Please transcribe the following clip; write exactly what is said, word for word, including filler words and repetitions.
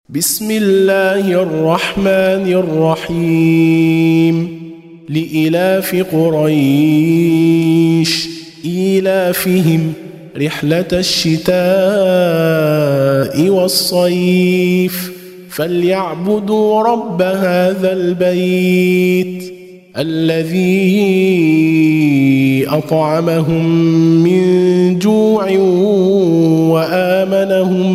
بسم الله الرحمن الرحيم لإلاف قريش إيلافهم رحلة الشتاء والصيف فليعبدوا رب هذا البيت الذي أطعمهم من جوع وآمنهم